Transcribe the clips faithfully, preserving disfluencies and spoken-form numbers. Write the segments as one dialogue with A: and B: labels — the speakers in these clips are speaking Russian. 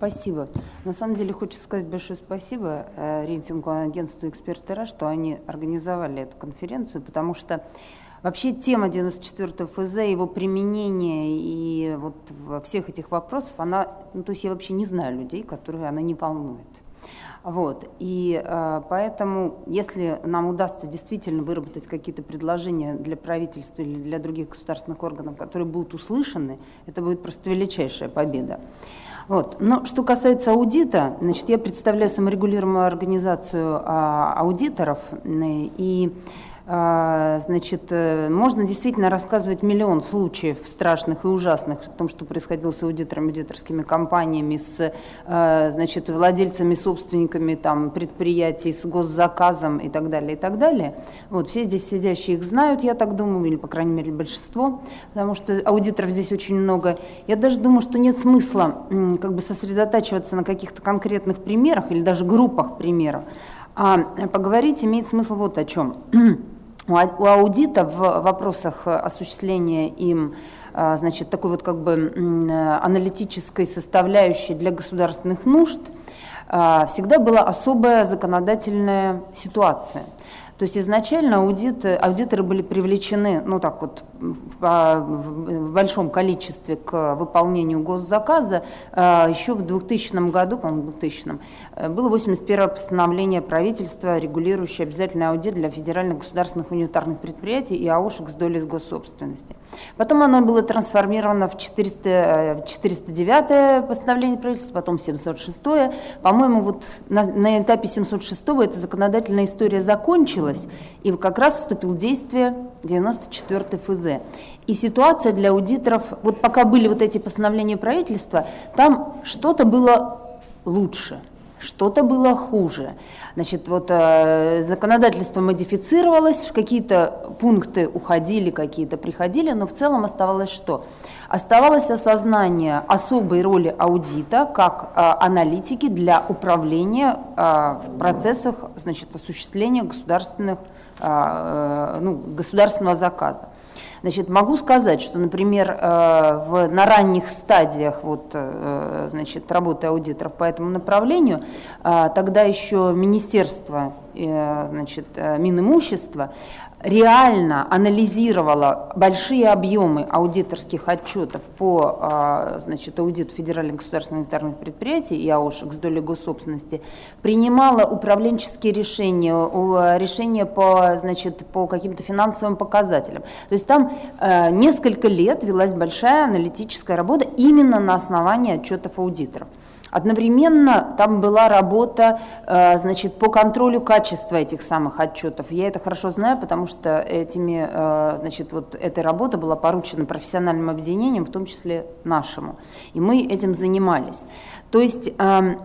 A: Спасибо. На самом деле хочется сказать большое спасибо рейтинговому агентству «Эксперт.ра», что они организовали эту конференцию, потому что вообще тема девяносто четвёртого эф зэ, его применение и вот во всех этих вопросах, она, ну, то есть я вообще не знаю людей, которые она не волнует. Вот. И э, поэтому, если нам удастся действительно выработать какие-то предложения для правительства или для других государственных органов, которые будут услышаны, это будет просто величайшая победа. Вот. Но что касается аудита, значит, я представляю саморегулируемую организацию а, аудиторов, и значит, можно действительно рассказывать миллион случаев страшных и ужасных о том, что происходило с аудиторами, аудиторскими компаниями, с, значит, владельцами, собственниками там, предприятий, с госзаказом и так далее, и так далее. Вот, все здесь сидящие их знают, я так думаю, или, по крайней мере, большинство, потому что аудиторов здесь очень много. Я даже думаю, что нет смысла как бы сосредотачиваться на каких-то конкретных примерах или даже группах примеров, а поговорить имеет смысл вот о чем. У аудита в вопросах осуществления им, значит, такой вот как бы аналитической составляющей для государственных нужд всегда была особая законодательная ситуация. То есть изначально аудит, аудиторы были привлечены, ну так вот, в, в большом количестве к выполнению госзаказа. Еще в двухтысячном году, по-моему, двухтысячном, было восемьдесят первое постановление правительства, регулирующее обязательный аудит для федеральных государственных унитарных предприятий и АОшек с долей госсобственности. Потом оно было трансформировано в четыреста, четыреста девятое постановление правительства, потом семьсот шестое. По-моему, вот на, на этапе семьсот шестого эта законодательная история закончилась, и как раз вступил в действие девяносто четвёртый эф зэ. И ситуация для аудиторов, вот пока были вот эти постановления правительства, там что-то было лучше, что-то было хуже. Значит, вот э, законодательство модифицировалось, какие-то пункты уходили, какие-то приходили, но в целом оставалось что? Оставалось осознание особой роли аудита как э, аналитики для управления э, в процессах, значит, осуществления государственных, э, э, ну, государственного заказа. Значит, могу сказать, что, например, в, на ранних стадиях вот, значит, работы аудиторов по этому направлению, тогда еще Министерство, значит, Минимущества реально анализировала большие объемы аудиторских отчетов по, значит, аудиту федеральных государственных унитарных предприятий и АОшек с долей госсобственности, принимала управленческие решения, решения по, значит, по каким-то финансовым показателям. То есть там несколько лет велась большая аналитическая работа именно на основании отчетов аудиторов. Одновременно там была работа, значит, по контролю качества этих самых отчетов. Я это хорошо знаю, потому что этими, значит, вот эта работа была поручена профессиональным объединениям, в том числе нашему. И мы этим занимались. То есть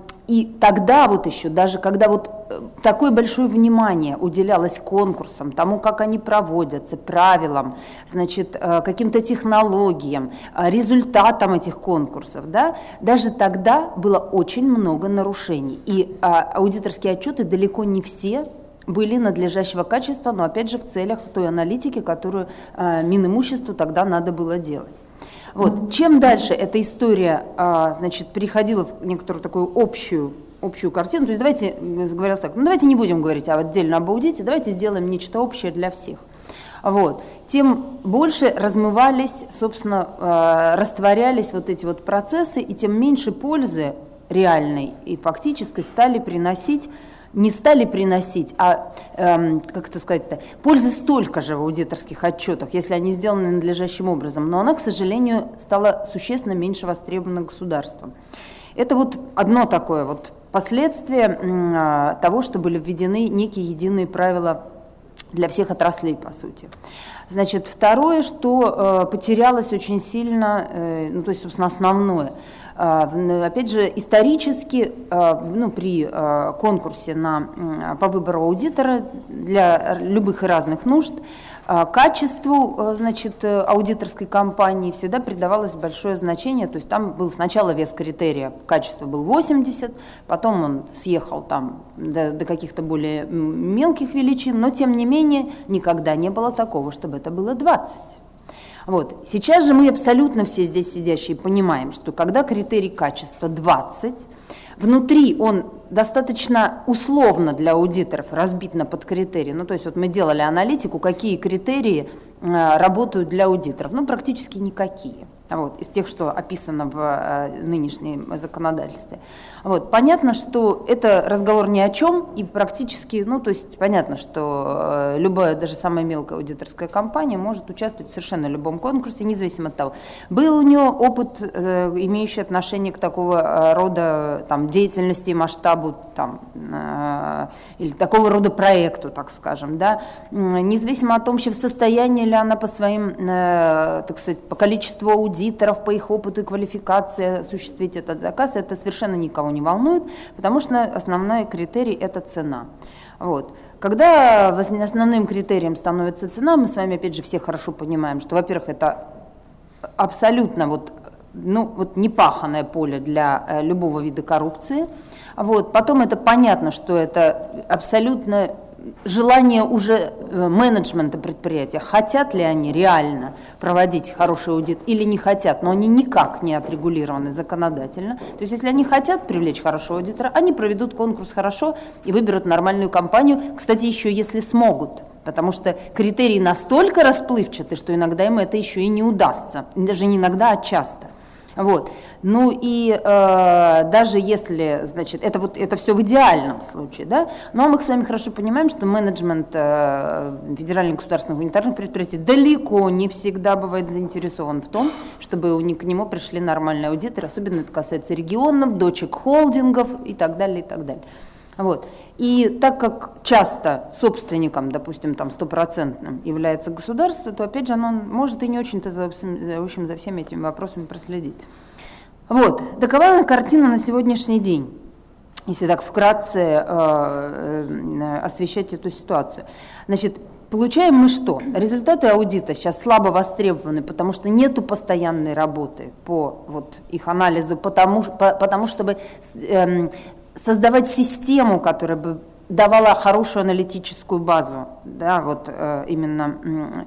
A: и тогда вот еще, даже когда вот такое большое внимание уделялось конкурсам, тому, как они проводятся, правилам, значит, каким-то технологиям, результатам этих конкурсов, да, даже тогда было очень много нарушений. И аудиторские отчеты далеко не все были надлежащего качества, но опять же в целях той аналитики, которую Минимуществу тогда надо было делать. Вот. Чем дальше эта история, значит, переходила в некоторую такую общую, общую картину, то есть давайте, говорилось так, ну давайте не будем говорить отдельно об аудите, давайте сделаем нечто общее для всех. Вот. Тем больше размывались, собственно, растворялись вот эти вот процессы, и тем меньше пользы реальной и фактической стали приносить, не стали приносить, а, эм, как это сказать-то, пользы столько же в аудиторских отчетах, если они сделаны надлежащим образом, но она, к сожалению, стала существенно меньше востребована государством. Это вот одно такое вот последствие э, того, что были введены некие единые правила для всех отраслей, по сути. Значит, второе, что э, потерялось очень сильно, э, ну, то есть, собственно, основное. Э, опять же, исторически, э, ну, при э, конкурсе на, э, по выбору аудитора для любых и разных нужд, э, качеству, э, значит, аудиторской компании всегда придавалось большое значение. То есть там был сначала вес критерия качества был восемьдесят, потом он съехал там до, до каких-то более мелких величин, но тем не менее никогда не было такого, чтобы это было двадцать. Вот. Сейчас же мы абсолютно все здесь сидящие понимаем, что когда критерий качества двадцать, внутри он достаточно условно для аудиторов разбит на подкритерии. Ну, то есть вот мы делали аналитику, какие критерии э, работают для аудиторов. Ну, практически никакие. Вот, из тех, что описано в э, нынешнем законодательстве. Вот, понятно, что это разговор ни о чем, и практически, ну, то есть понятно, что э, любая, даже самая мелкая аудиторская компания может участвовать в совершенно любом конкурсе, независимо от того, был у нее опыт, э, имеющий отношение к такого рода там, деятельности и масштабу, там, э, или такого рода проекту, так скажем, да, независимо от того, в состоянии ли она по своим, э, так сказать, по количеству аудиторов, аудиторов, по их опыту и квалификации осуществить этот заказ, это совершенно никого не волнует, потому что основной критерий – это цена. Вот. Когда основным критерием становится цена, мы с вами, опять же, все хорошо понимаем, что, во-первых, это абсолютно вот, ну, вот непаханное поле для любого вида коррупции. Вот. Потом это понятно, что это абсолютно желание уже менеджмента предприятия, хотят ли они реально проводить хороший аудит или не хотят, но они никак не отрегулированы законодательно. То есть если они хотят привлечь хорошего аудитора, они проведут конкурс хорошо и выберут нормальную компанию, кстати, еще если смогут. Потому что критерии настолько расплывчаты, что иногда им это еще и не удастся, даже не иногда, а часто. Вот. Ну и э, даже если, значит, это, вот, это все в идеальном случае, да, но мы с вами хорошо понимаем, что менеджмент э, федеральных государственных гуманитарных предприятий далеко не всегда бывает заинтересован в том, чтобы у них, к нему пришли нормальные аудиторы, особенно это касается регионов, дочек холдингов и так далее, и так далее. Вот. И так как часто собственником, допустим, там стопроцентным является государство, то опять же оно может и не очень-то за, в общем, за всеми этими вопросами проследить. Вот. Такова картина на сегодняшний день, если так вкратце э, э, освещать эту ситуацию. Значит, получаем мы что? Результаты аудита сейчас слабо востребованы, потому что нету постоянной работы по вот, их анализу, потому, по, потому чтобы э, создавать систему, которая бы давала хорошую аналитическую базу, да, вот э, именно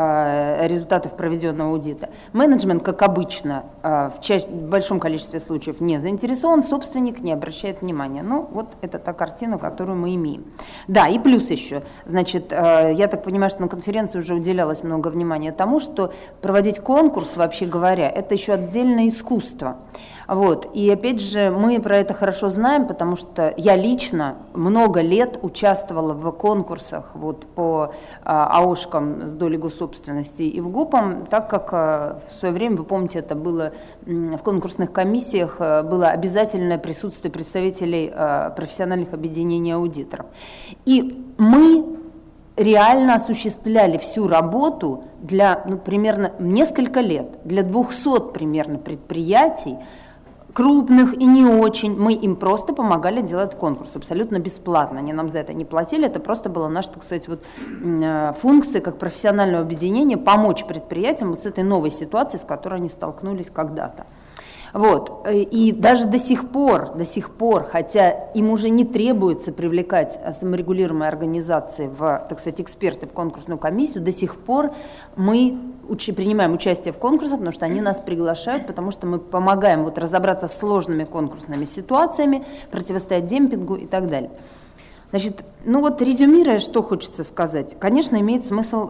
A: э, результатов проведенного аудита. Менеджмент, как обычно, э, в, ча- в большом количестве случаев не заинтересован, собственник не обращает внимания. Ну, вот это та картина, которую мы имеем. Да, и плюс еще, значит, э, я так понимаю, что на конференции уже уделялось много внимания тому, что проводить конкурс, вообще говоря, это еще отдельное искусство. Вот. И опять же, мы про это хорошо знаем, потому что я лично много лет участвовала в конкурсах вот, по а, АОшкам с долей госсобственности и в ГУПам, так как а, в свое время, вы помните, это было в конкурсных комиссиях, а, было обязательное присутствие представителей а, профессиональных объединений аудиторов. И мы реально осуществляли всю работу для, ну, примерно несколько лет, для двухсот примерно предприятий, крупных и не очень, мы им просто помогали делать конкурс абсолютно бесплатно, они нам за это не платили, это просто была наша, так сказать, вот, функция как профессионального объединения помочь предприятиям вот с этой новой ситуацией, с которой они столкнулись когда-то. Вот. И даже до сих пор, до сих пор, хотя им уже не требуется привлекать саморегулируемые организации, в, так сказать, эксперты в конкурсную комиссию, до сих пор мы уч- принимаем участие в конкурсах, потому что они нас приглашают, потому что мы помогаем вот разобраться с сложными конкурсными ситуациями, противостоять демпингу и так далее. Значит, ну вот резюмируя, что хочется сказать, конечно, имеет смысл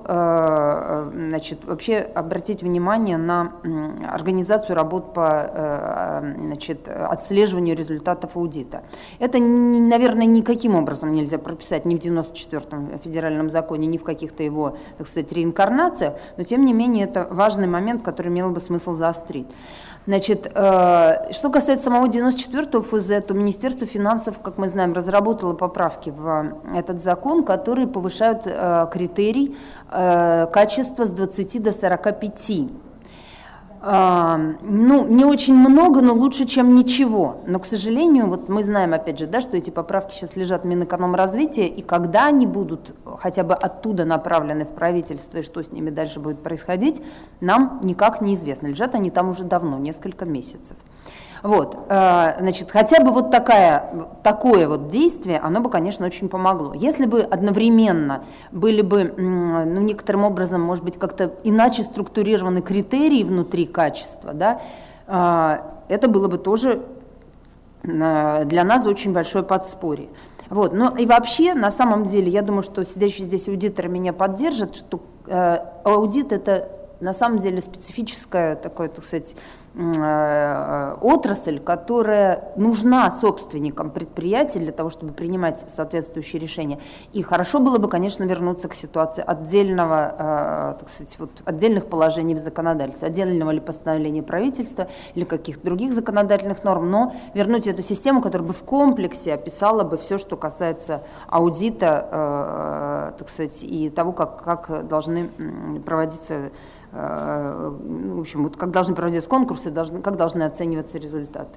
A: э, значит, вообще обратить внимание на организацию работ по э, значит, отслеживанию результатов аудита. Это, наверное, никаким образом нельзя прописать ни в девяносто четвёртом федеральном законе, ни в каких-то его, так сказать, реинкарнациях, но тем не менее это важный момент, который имел бы смысл заострить. Значит, э, что касается самого девяносто четвёртого эф зэ, то Министерство финансов, как мы знаем, разработало поправки в этот закон, которые повышают э, критерий э, качества с двадцати до сорока пяти. А, ну, не очень много, но лучше, чем ничего. Но, к сожалению, вот мы знаем, опять же, да, что эти поправки сейчас лежат в Минэкономразвития, и когда они будут хотя бы оттуда направлены в правительство, и что с ними дальше будет происходить, нам никак неизвестно. Лежат они там уже давно, несколько месяцев. Вот, значит, хотя бы вот такая, такое вот действие, оно бы, конечно, очень помогло. Если бы одновременно были бы, ну, некоторым образом, может быть, как-то иначе структурированы критерии внутри качества, да, это было бы тоже для нас очень большое подспорье. Вот, ну и вообще, на самом деле, я думаю, что сидящие здесь аудиторы меня поддержат, что аудит – это на самом деле специфическая такая, так сказать, отрасль, которая нужна собственникам предприятий для того, чтобы принимать соответствующие решения. И хорошо было бы, конечно, вернуться к ситуации отдельного, так сказать, вот, отдельных положений в законодательстве, отдельного ли постановления правительства или каких-то других законодательных норм, но вернуть эту систему, которая бы в комплексе описала бы все, что касается аудита, так сказать, и того, как, как должны проводиться, в общем, вот как должны проводиться конкурсы, должны, как должны оцениваться результаты.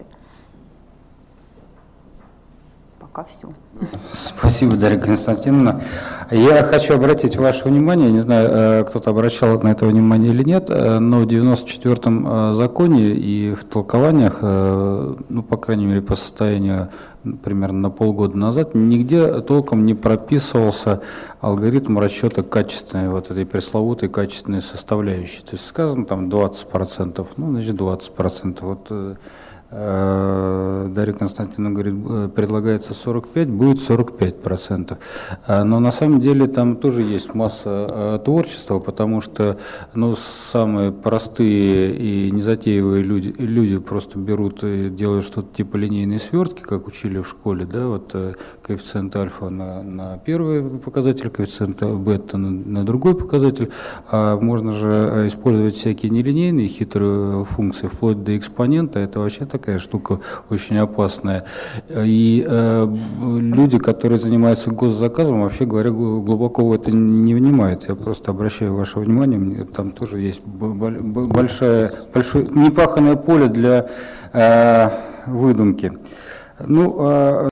A: Пока все.
B: Спасибо, Дарья Константиновна. Я хочу обратить ваше внимание, не знаю, кто-то обращал на это внимание или нет, но в девяносто четвёртом законе и в толкованиях, ну, по крайней мере, по состоянию примерно на полгода назад, нигде толком не прописывался алгоритм расчета качественной, вот этой пресловутой качественной составляющей. То есть сказано там двадцать процентов, ну, значит, двадцать процентов. Вот Дарья Константиновна говорит, предлагается сорок пять, будет сорок пять процентов. Но на самом деле там тоже есть масса творчества, потому что, ну, самые простые и незатейливые люди, люди просто берут и делают что-то типа линейной свертки, как учили в школе, да, вот коэффициент альфа на, на первый показатель, коэффициент бета на, на другой показатель. А можно же использовать всякие нелинейные хитрые функции, вплоть до экспонента. Это вообще такая штука очень опасная. И э, люди, которые занимаются госзаказом, вообще говоря, глубоко в это не внимают. Я просто обращаю ваше внимание, там тоже есть большое, большое непаханное поле для э, выдумки. Ну, э,